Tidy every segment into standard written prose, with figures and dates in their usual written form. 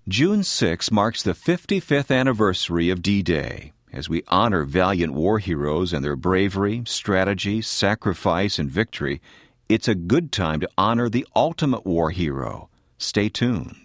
June 6 marks the 55th anniversary of D-Day. As we honor valiant war heroes and their bravery, strategy, sacrifice, and victory, it's a good time to honor the ultimate war hero. Stay tuned.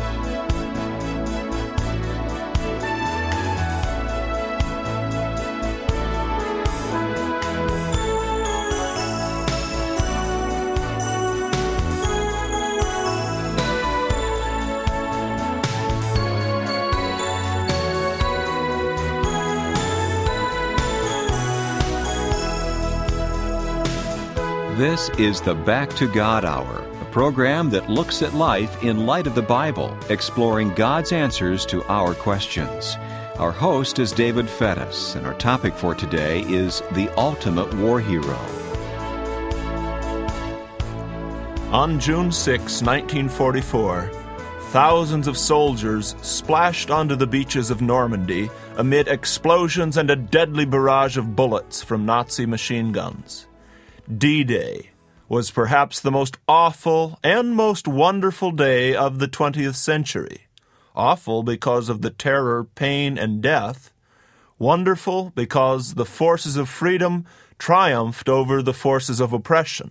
This is the Back to God Hour, a program that looks at life in light of the Bible, exploring God's answers to our questions. Our host is David Fettis, and our topic for today is the ultimate war hero. On June 6, 1944, thousands of soldiers splashed onto the beaches of Normandy amid explosions and a deadly barrage of bullets from Nazi machine guns. D-Day was perhaps the most awful and most wonderful day of the 20th century. Awful because of the terror, pain, and death. Wonderful because the forces of freedom triumphed over the forces of oppression.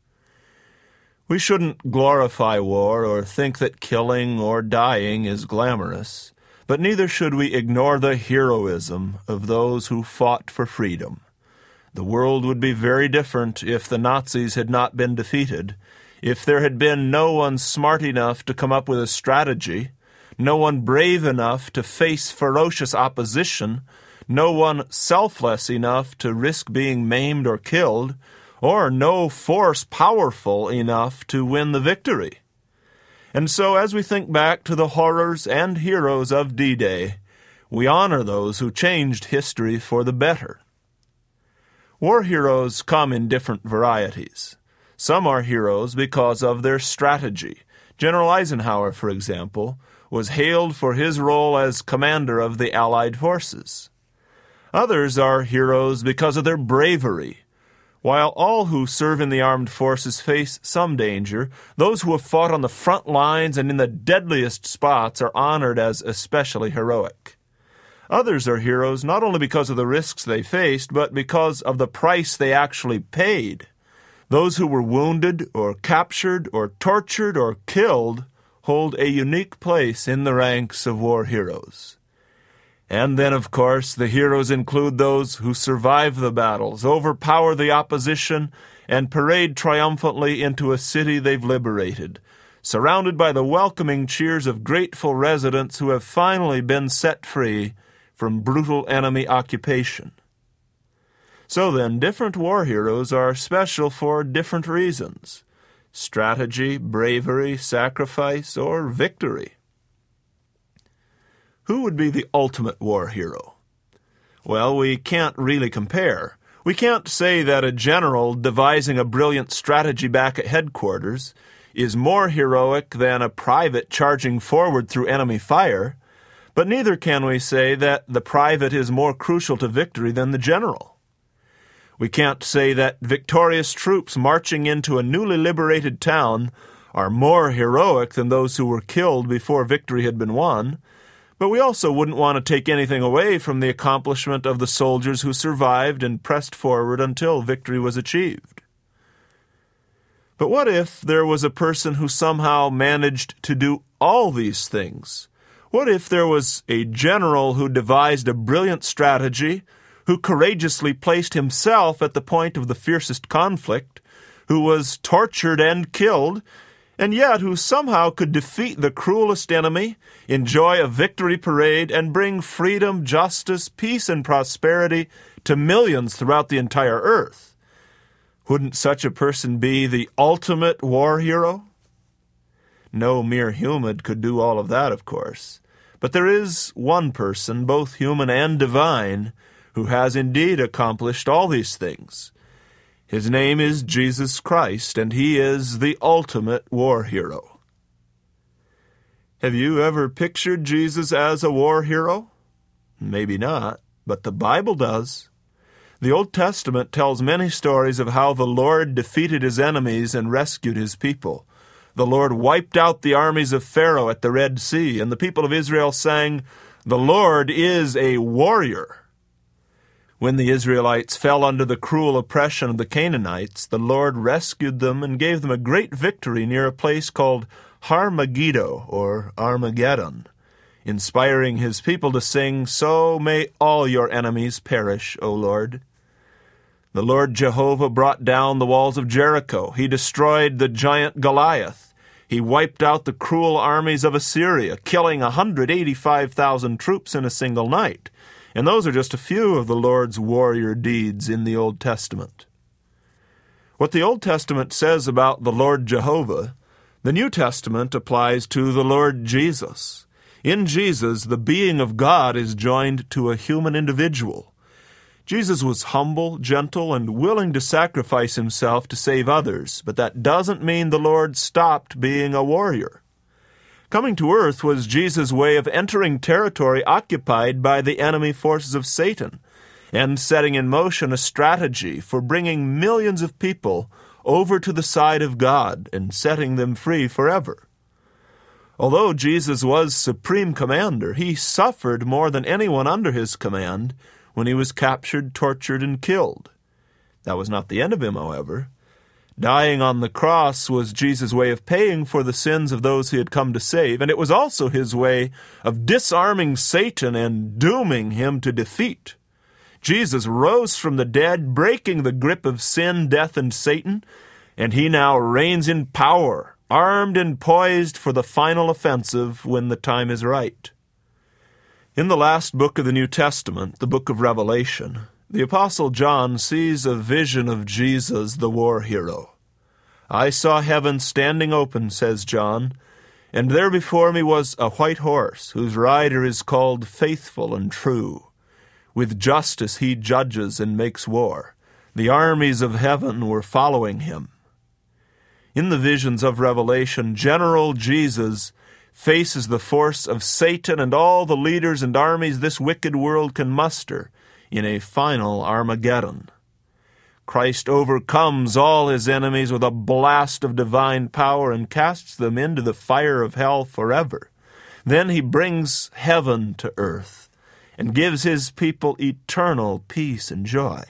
We shouldn't glorify war or think that killing or dying is glamorous, but neither should we ignore the heroism of those who fought for freedom. The world would be very different if the Nazis had not been defeated, if there had been no one smart enough to come up with a strategy, no one brave enough to face ferocious opposition, no one selfless enough to risk being maimed or killed, or no force powerful enough to win the victory. And so as we think back to the horrors and heroes of D-Day, we honor those who changed history for the better. War heroes come in different varieties. Some are heroes because of their strategy. General Eisenhower, for example, was hailed for his role as commander of the Allied forces. Others are heroes because of their bravery. While all who serve in the armed forces face some danger, those who have fought on the front lines and in the deadliest spots are honored as especially heroic. Others are heroes not only because of the risks they faced, but because of the price they actually paid. Those who were wounded or captured or tortured or killed hold a unique place in the ranks of war heroes. And then, of course, the heroes include those who survive the battles, overpower the opposition, and parade triumphantly into a city they've liberated, surrounded by the welcoming cheers of grateful residents who have finally been set free from brutal enemy occupation. So then, different war heroes are special for different reasons: strategy, bravery, sacrifice, or victory. Who would be the ultimate war hero? Well, we can't really compare. We can't say that a general devising a brilliant strategy back at headquarters is more heroic than a private charging forward through enemy fire. But neither can we say that the private is more crucial to victory than the general. We can't say that victorious troops marching into a newly liberated town are more heroic than those who were killed before victory had been won, but we also wouldn't want to take anything away from the accomplishment of the soldiers who survived and pressed forward until victory was achieved. But what if there was a person who somehow managed to do all these things? What if there was a general who devised a brilliant strategy, who courageously placed himself at the point of the fiercest conflict, who was tortured and killed, and yet who somehow could defeat the cruelest enemy, enjoy a victory parade, and bring freedom, justice, peace, and prosperity to millions throughout the entire earth? Wouldn't such a person be the ultimate war hero? No mere human could do all of that, of course. But there is one person, both human and divine, who has indeed accomplished all these things. His name is Jesus Christ, and he is the ultimate war hero. Have you ever pictured Jesus as a war hero? Maybe not, but the Bible does. The Old Testament tells many stories of how the Lord defeated his enemies and rescued his people. The Lord wiped out the armies of Pharaoh at the Red Sea, and the people of Israel sang, "The Lord is a warrior." When the Israelites fell under the cruel oppression of the Canaanites, the Lord rescued them and gave them a great victory near a place called Har Megiddo, or Armageddon, inspiring his people to sing, "So may all your enemies perish, O Lord." The Lord Jehovah brought down the walls of Jericho. He destroyed the giant Goliath. He wiped out the cruel armies of Assyria, killing 185,000 troops in a single night. And those are just a few of the Lord's warrior deeds in the Old Testament. What the Old Testament says about the Lord Jehovah, the New Testament applies to the Lord Jesus. In Jesus, the being of God is joined to a human individual. Jesus was humble, gentle, and willing to sacrifice himself to save others, but that doesn't mean the Lord stopped being a warrior. Coming to earth was Jesus' way of entering territory occupied by the enemy forces of Satan and setting in motion a strategy for bringing millions of people over to the side of God and setting them free forever. Although Jesus was supreme commander, he suffered more than anyone under his command when he was captured, tortured, and killed. That was not the end of him, however. Dying on the cross was Jesus' way of paying for the sins of those he had come to save, and it was also his way of disarming Satan and dooming him to defeat. Jesus rose from the dead, breaking the grip of sin, death, and Satan, and he now reigns in power, armed and poised for the final offensive when the time is right. In the last book of the New Testament, the book of Revelation, the Apostle John sees a vision of Jesus, the war hero. "I saw heaven standing open," says John, "and there before me was a white horse, whose rider is called Faithful and True. With justice he judges and makes war. The armies of heaven were following him." In the visions of Revelation, General Jesus faces the force of Satan and all the leaders and armies this wicked world can muster in a final Armageddon. Christ overcomes all his enemies with a blast of divine power and casts them into the fire of hell forever. Then he brings heaven to earth and gives his people eternal peace and joy.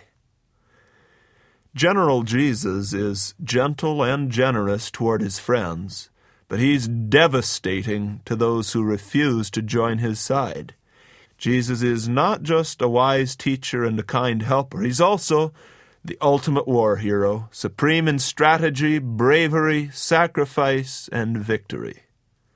General Jesus is gentle and generous toward his friends, but he's devastating to those who refuse to join his side. Jesus is not just a wise teacher and a kind helper. He's also the ultimate war hero, supreme in strategy, bravery, sacrifice, and victory.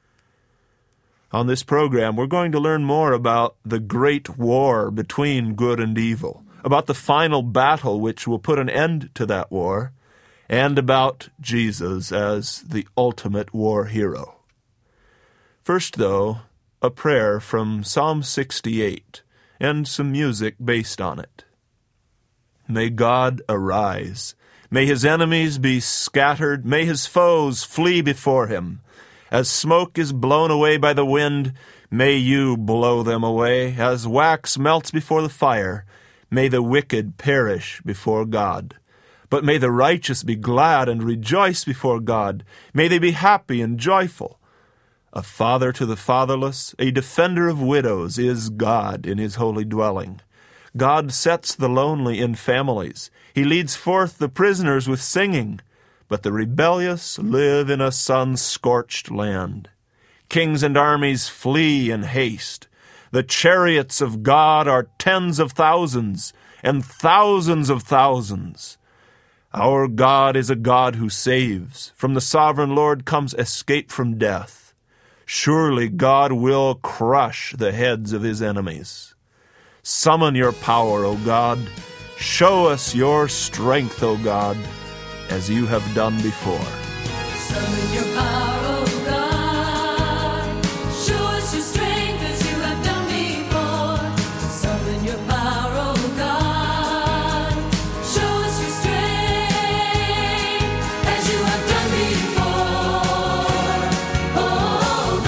On this program, we're going to learn more about the great war between good and evil, about the final battle which will put an end to that war, and about Jesus as the ultimate war hero. First, though, a prayer from Psalm 68 and some music based on it. May God arise. May his enemies be scattered. May his foes flee before him. As smoke is blown away by the wind, may you blow them away. As wax melts before the fire, may the wicked perish before God. But may the righteous be glad and rejoice before God. May they be happy and joyful. A father to the fatherless, a defender of widows, is God in his holy dwelling. God sets the lonely in families. He leads forth the prisoners with singing. But the rebellious live in a sun-scorched land. Kings and armies flee in haste. The chariots of God are tens of thousands and thousands of thousands. Our God is a God who saves. From the sovereign Lord comes escape from death. Surely God will crush the heads of his enemies. Summon your power, O God. Show us your strength, O God, as you have done before. Summon your power, O God. Show us your strength as you have done before. Summon your power, O God. Show us your strength as you have done before. Oh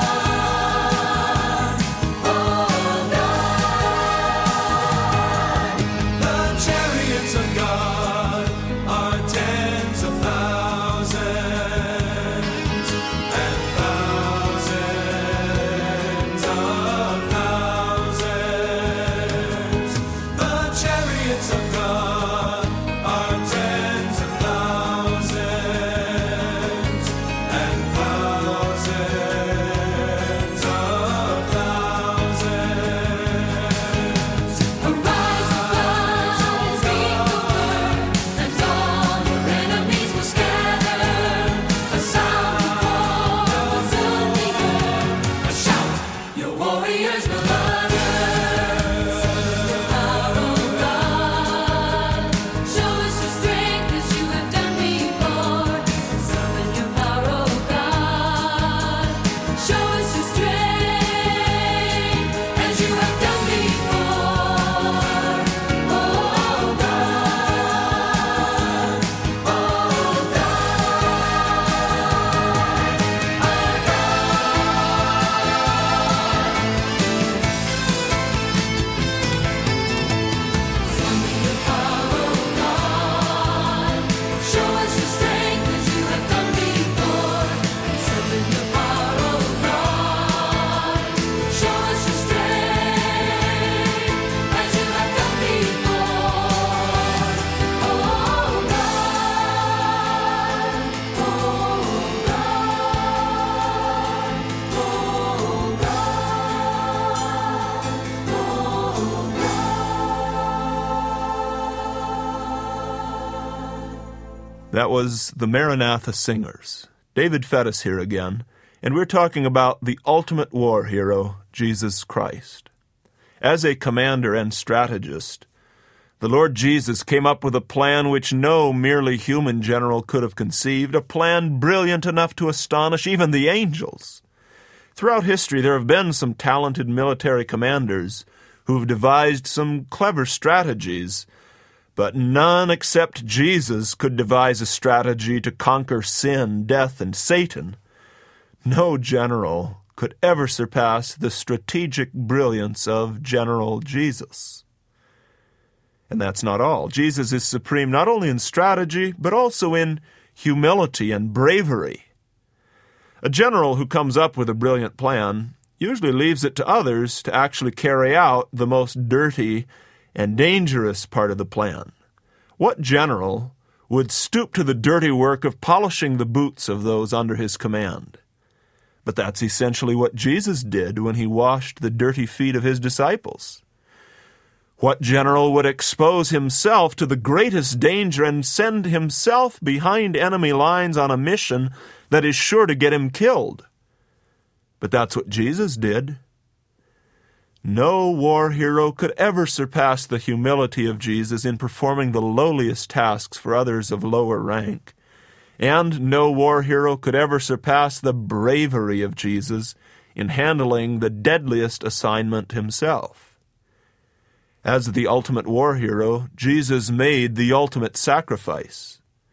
God, oh God. The chariots of God are tens of thousands, That was the Maranatha Singers. David Fettis here again, and we're talking about the ultimate war hero, Jesus Christ. As a commander and strategist, the Lord Jesus came up with a plan which no merely human general could have conceived, a plan brilliant enough to astonish even the angels. Throughout history, there have been some talented military commanders who have devised some clever strategies, but none except Jesus could devise a strategy to conquer sin, death, and Satan. No general could ever surpass the strategic brilliance of General Jesus. And that's not all. Jesus is supreme not only in strategy, but also in humility and bravery. A general who comes up with a brilliant plan usually leaves it to others to actually carry out the most dirty and dangerous part of the plan. What general would stoop to the dirty work of polishing the boots of those under his command? But that's essentially what Jesus did when he washed the dirty feet of his disciples. What general would expose himself to the greatest danger and send himself behind enemy lines on a mission that is sure to get him killed? But that's what Jesus did. No war hero could ever surpass the humility of Jesus in performing the lowliest tasks for others of lower rank. And no war hero could ever surpass the bravery of Jesus in handling the deadliest assignment himself. As the ultimate war hero, Jesus made the ultimate sacrifice.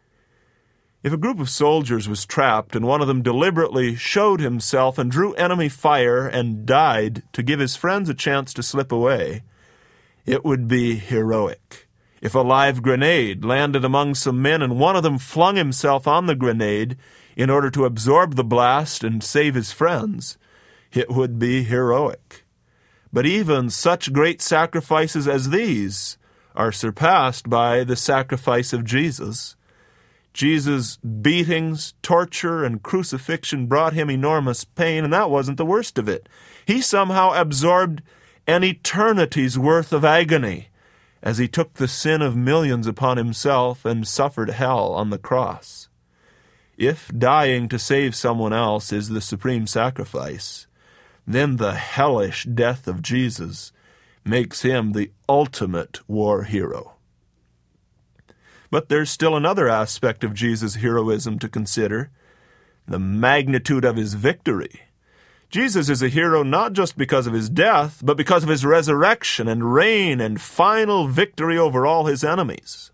If a group of soldiers was trapped and one of them deliberately showed himself and drew enemy fire and died to give his friends a chance to slip away, it would be heroic. If a live grenade landed among some men and one of them flung himself on the grenade in order to absorb the blast and save his friends, it would be heroic. But even such great sacrifices as these are surpassed by the sacrifice of Jesus. Jesus' beatings, torture, and crucifixion brought him enormous pain, and that wasn't the worst of it. He somehow absorbed an eternity's worth of agony as he took the sin of millions upon himself and suffered hell on the cross. If dying to save someone else is the supreme sacrifice, then the hellish death of Jesus makes him the ultimate war hero. But there's still another aspect of Jesus' heroism to consider, the magnitude of his victory. Jesus is a hero not just because of his death, but because of his resurrection and reign and final victory over all his enemies.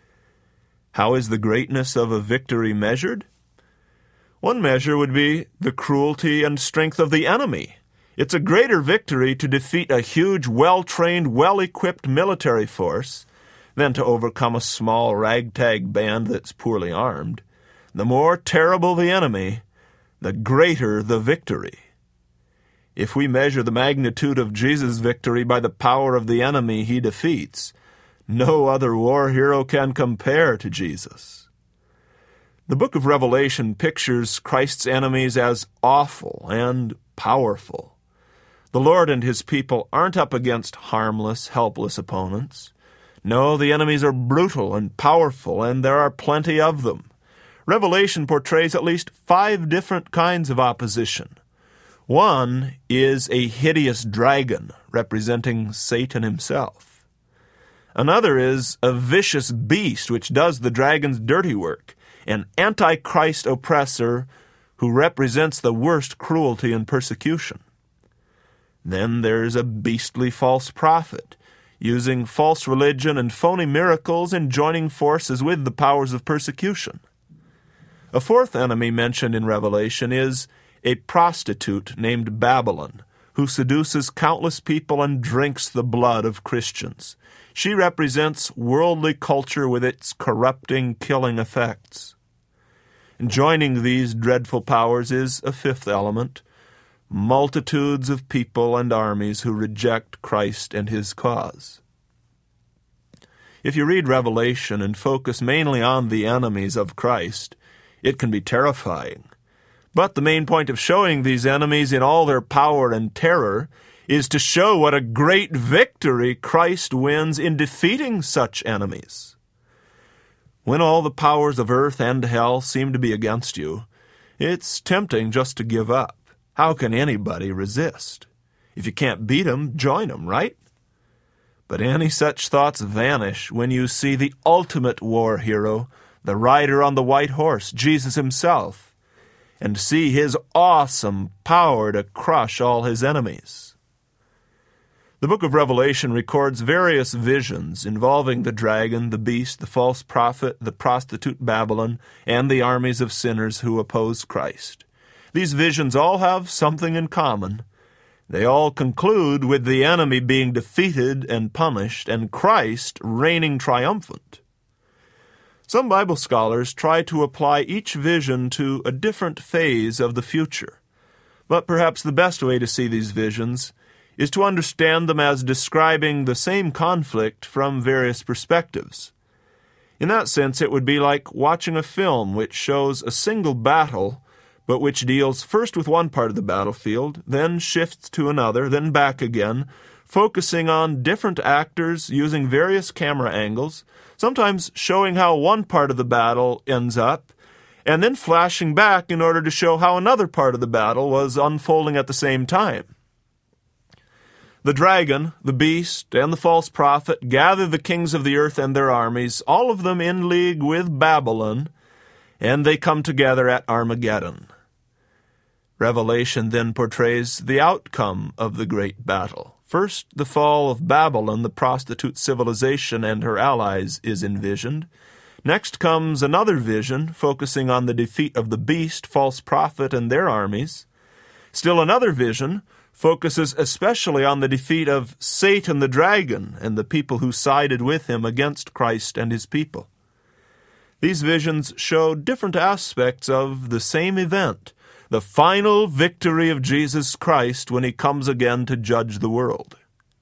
How is the greatness of a victory measured? One measure would be the cruelty and strength of the enemy. It's a greater victory to defeat a huge, well-trained, well-equipped military force than to overcome a small ragtag band that's poorly armed. The more terrible the enemy, the greater the victory. If we measure the magnitude of Jesus' victory by the power of the enemy he defeats, no other war hero can compare to Jesus. The book of Revelation pictures Christ's enemies as awful and powerful. The Lord and his people aren't up against harmless, helpless opponents. No, the enemies are brutal and powerful, and there are plenty of them. Revelation portrays at least 5 different kinds of opposition. One is a hideous dragon, representing Satan himself. Another is a vicious beast, which does the dragon's dirty work, an antichrist oppressor who represents the worst cruelty and persecution. Then there's a beastly false prophet, using false religion and phony miracles and joining forces with the powers of persecution. A fourth enemy mentioned in Revelation is a prostitute named Babylon, who seduces countless people and drinks the blood of Christians. She represents worldly culture with its corrupting, killing effects. And joining these dreadful powers is a fifth element, multitudes of people and armies who reject Christ and his cause. If you read Revelation and focus mainly on the enemies of Christ, it can be terrifying. But the main point of showing these enemies in all their power and terror is to show what a great victory Christ wins in defeating such enemies. When all the powers of earth and hell seem to be against you, it's tempting just to give up. How can anybody resist? If you can't beat 'em, join 'em, right? But any such thoughts vanish when you see the ultimate war hero, the rider on the white horse, Jesus himself, and see his awesome power to crush all his enemies. The book of Revelation records various visions involving the dragon, the beast, the false prophet, the prostitute Babylon, and the armies of sinners who oppose Christ. These visions all have something in common. They all conclude with the enemy being defeated and punished, and Christ reigning triumphant. Some Bible scholars try to apply each vision to a different phase of the future. But perhaps the best way to see these visions is to understand them as describing the same conflict from various perspectives. In that sense, it would be like watching a film which shows a single battle, but which deals first with one part of the battlefield, then shifts to another, then back again, focusing on different actors using various camera angles, sometimes showing how one part of the battle ends up, and then flashing back in order to show how another part of the battle was unfolding at the same time. The dragon, the beast, and the false prophet gather the kings of the earth and their armies, all of them in league with Babylon, and they come together at Armageddon. Revelation then portrays the outcome of the great battle. First, the fall of Babylon, the prostitute civilization, and her allies is envisioned. Next comes another vision focusing on the defeat of the beast, false prophet, and their armies. Still another vision focuses especially on the defeat of Satan the dragon and the people who sided with him against Christ and his people. These visions show different aspects of the same event, the final victory of Jesus Christ when he comes again to judge the world.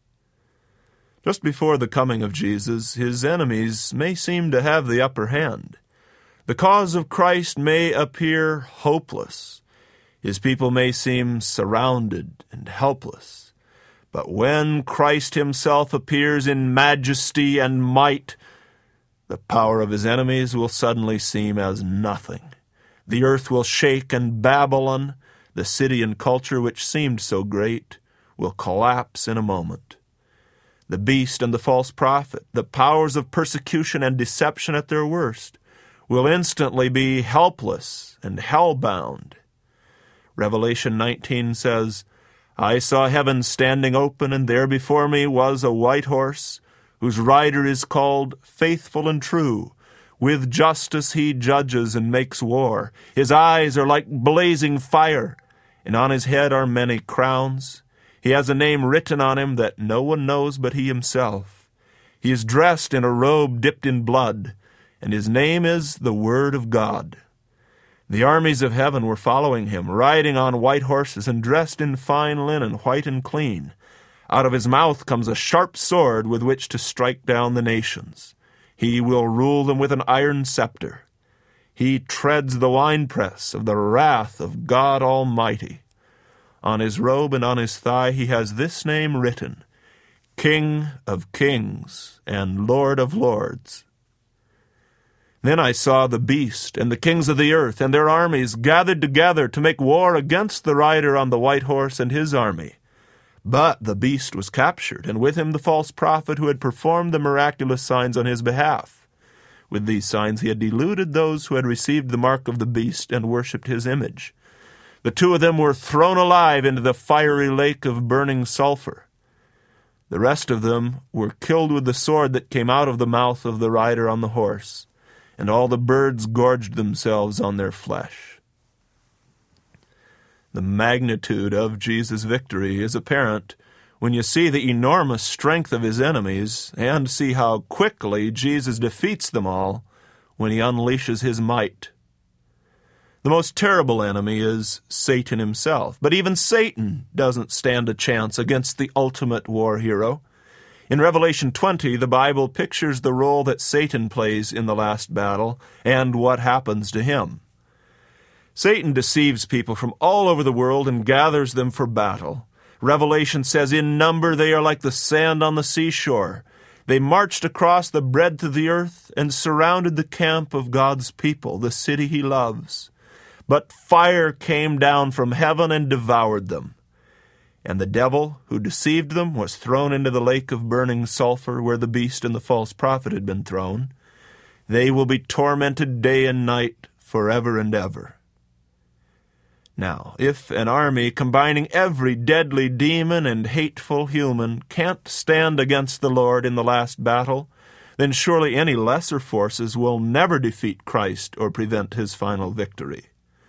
Just before the coming of Jesus, his enemies may seem to have the upper hand. The cause of Christ may appear hopeless. His people may seem surrounded and helpless. But when Christ himself appears in majesty and might, the power of his enemies will suddenly seem as nothing. The earth will shake, and Babylon, the city and culture which seemed so great, will collapse in a moment. The beast and the false prophet, the powers of persecution and deception at their worst, will instantly be helpless and hell-bound. Revelation 19 says, "I saw heaven standing open, and there before me was a white horse, whose rider is called Faithful and True. With justice he judges and makes war. His eyes are like blazing fire, and on his head are many crowns. He has a name written on him that no one knows but he himself. He is dressed in a robe dipped in blood, and his name is the Word of God." The armies of heaven were following him, riding on white horses and dressed in fine linen, white and clean. Out of his mouth comes a sharp sword with which to strike down the nations. He will rule them with an iron scepter. He treads the winepress of the wrath of God Almighty. On his robe and on his thigh he has this name written, King of Kings and Lord of Lords. Then I saw the beast and the kings of the earth and their armies gathered together to make war against the rider on the white horse and his army. But the beast was captured, and with him the false prophet who had performed the miraculous signs on his behalf. With these signs he had deluded those who had received the mark of the beast and worshipped his image. The two of them were thrown alive into the fiery lake of burning sulfur. The rest of them were killed with the sword that came out of the mouth of the rider on the horse, and all the birds gorged themselves on their flesh. The magnitude of Jesus' victory is apparent when you see the enormous strength of his enemies and see how quickly Jesus defeats them all when he unleashes his might. The most terrible enemy is Satan himself, but even Satan doesn't stand a chance against the ultimate war hero. In Revelation 20, the Bible pictures the role that Satan plays in the last battle and what happens to him. Satan deceives people from all over the world and gathers them for battle. Revelation says, in number they are like the sand on the seashore. They marched across the breadth of the earth and surrounded the camp of God's people, the city he loves. But fire came down from heaven and devoured them. And the devil who deceived them was thrown into the lake of burning sulfur where the beast and the false prophet had been thrown. They will be tormented day and night forever and ever. Now, if an army combining every deadly demon and hateful human can't stand against the Lord in the last battle, then surely any lesser forces will never defeat Christ or prevent his final victory.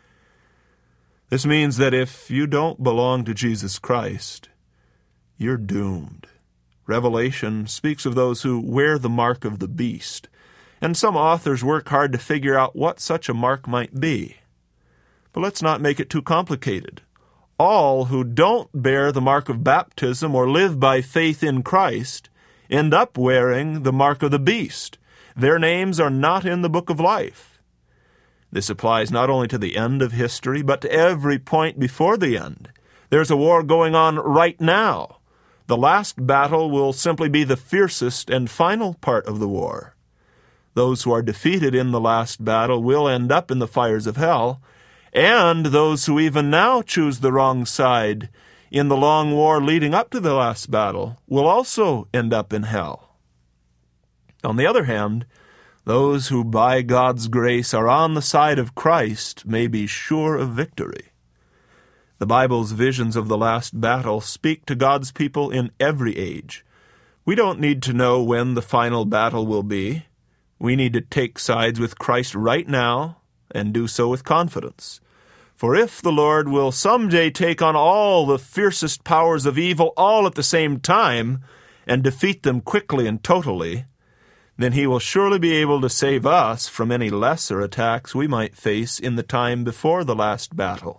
This means that if you don't belong to Jesus Christ, you're doomed. Revelation speaks of those who wear the mark of the beast, and some authors work hard to figure out what such a mark might be. But let's not make it too complicated. All who don't bear the mark of baptism or live by faith in Christ end up wearing the mark of the beast. Their names are not in the book of life. This applies not only to the end of history, but to every point before the end. There's a war going on right now. The last battle will simply be the fiercest and final part of the war. Those who are defeated in the last battle will end up in the fires of hell, and those who even now choose the wrong side in the long war leading up to the last battle will also end up in hell. On the other hand, those who by God's grace are on the side of Christ may be sure of victory. The Bible's visions of the last battle speak to God's people in every age. We don't need to know when the final battle will be. We need to take sides with Christ right now and do so with confidence. For if the Lord will someday take on all the fiercest powers of evil all at the same time and defeat them quickly and totally, then he will surely be able to save us from any lesser attacks we might face in the time before the last battle.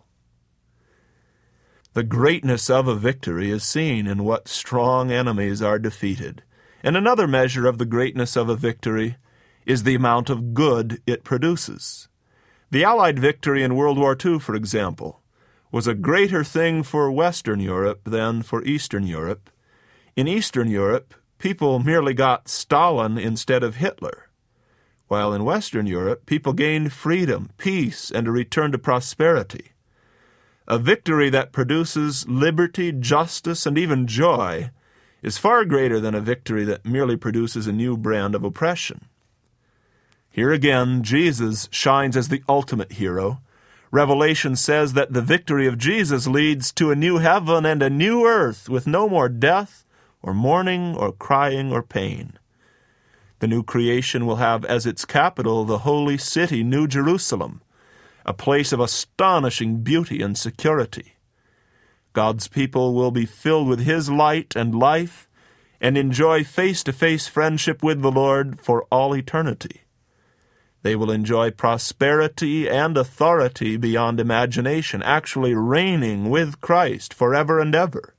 The greatness of a victory is seen in what strong enemies are defeated, and another measure of the greatness of a victory is the amount of good it produces. The Allied victory in World War II, for example, was a greater thing for Western Europe than for Eastern Europe. In Eastern Europe, people merely got Stalin instead of Hitler, while in Western Europe, people gained freedom, peace, and a return to prosperity. A victory that produces liberty, justice, and even joy is far greater than a victory that merely produces a new brand of oppression. Here again, Jesus shines as the ultimate hero. Revelation says that the victory of Jesus leads to a new heaven and a new earth with no more death or mourning or crying or pain. The new creation will have as its capital the holy city, New Jerusalem, a place of astonishing beauty and security. God's people will be filled with his light and life and enjoy face-to-face friendship with the Lord for all eternity. They will enjoy prosperity and authority beyond imagination, actually reigning with Christ forever and ever.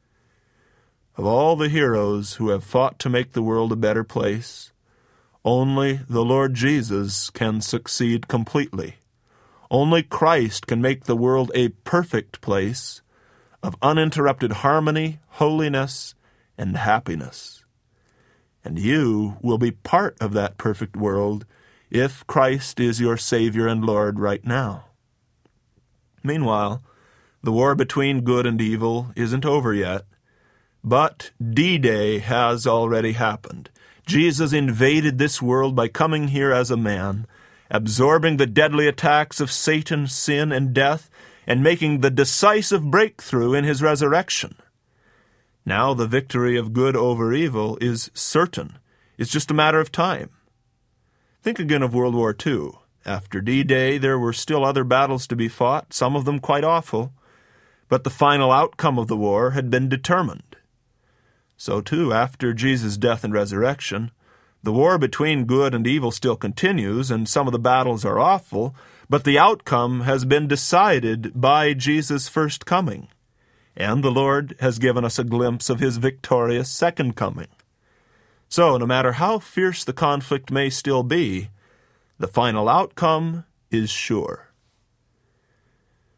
Of all the heroes who have fought to make the world a better place, only the Lord Jesus can succeed completely. Only Christ can make the world a perfect place of uninterrupted harmony, holiness, and happiness. And you will be part of that perfect world if Christ is your Savior and Lord right now. Meanwhile, the war between good and evil isn't over yet, but D-Day has already happened. Jesus invaded this world by coming here as a man, absorbing the deadly attacks of Satan, sin, and death, and making the decisive breakthrough in his resurrection. Now the victory of good over evil is certain. It's just a matter of time. Think again of World War II. After D-Day, there were still other battles to be fought, some of them quite awful, but the final outcome of the war had been determined. So too, after Jesus' death and resurrection, the war between good and evil still continues, and some of the battles are awful, but the outcome has been decided by Jesus' first coming, and the Lord has given us a glimpse of his victorious second coming. So, no matter how fierce the conflict may still be, the final outcome is sure.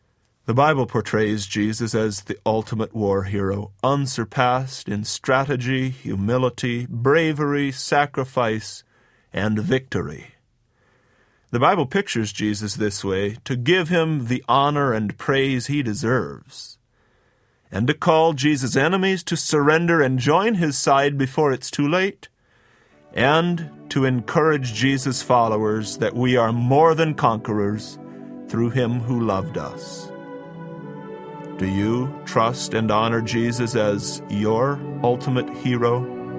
The Bible portrays Jesus as the ultimate war hero, unsurpassed in strategy, humility, bravery, sacrifice, and victory. The Bible pictures Jesus this way to give him the honor and praise he deserves, and to call Jesus' enemies to surrender and join his side before it's too late, and to encourage Jesus' followers that we are more than conquerors through him who loved us. Do you trust and honor Jesus as your ultimate hero?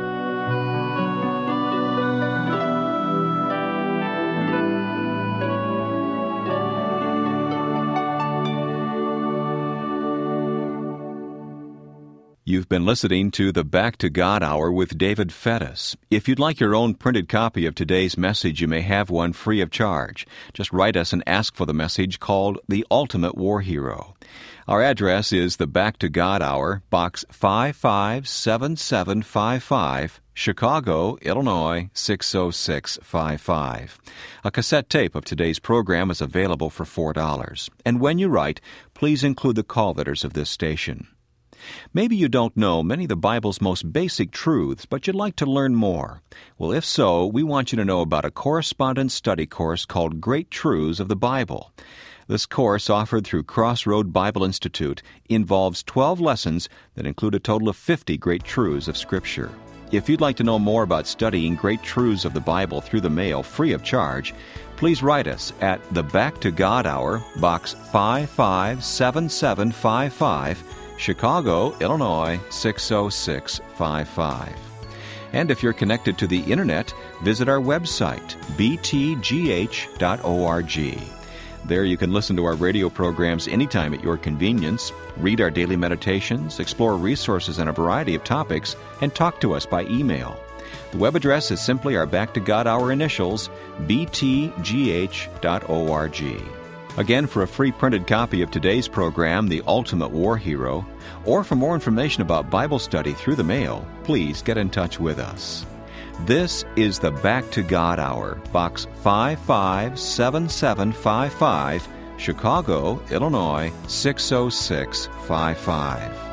You've been listening to the Back to God Hour with David Fettis. If you'd like your own printed copy of today's message, you may have one free of charge. Just write us and ask for the message called The Ultimate War Hero. Our address is the Back to God Hour, Box 557755, Chicago, Illinois 60655. A cassette tape of today's program is available for $4. And when you write, please include the call letters of this station. Maybe you don't know many of the Bible's most basic truths, but you'd like to learn more. Well, if so, we want you to know about a correspondence study course called Great Truths of the Bible. This course, offered through Crossroad Bible Institute, involves 12 lessons that include a total of 50 great truths of Scripture. If you'd like to know more about studying great truths of the Bible through the mail free of charge, please write us at the Back to God Hour, Box 557755, Chicago, Illinois 60655. And if you're connected to the Internet, visit our website, btgh.org. There you can listen to our radio programs anytime at your convenience, read our daily meditations, explore resources on a variety of topics, and talk to us by email. The web address is simply our Back to God Hour initials, btgh.org. Again, for a free printed copy of today's program, The Ultimate War Hero, or for more information about Bible study through the mail, please get in touch with us. This is the Back to God Hour, Box 557755, Chicago, Illinois 60655.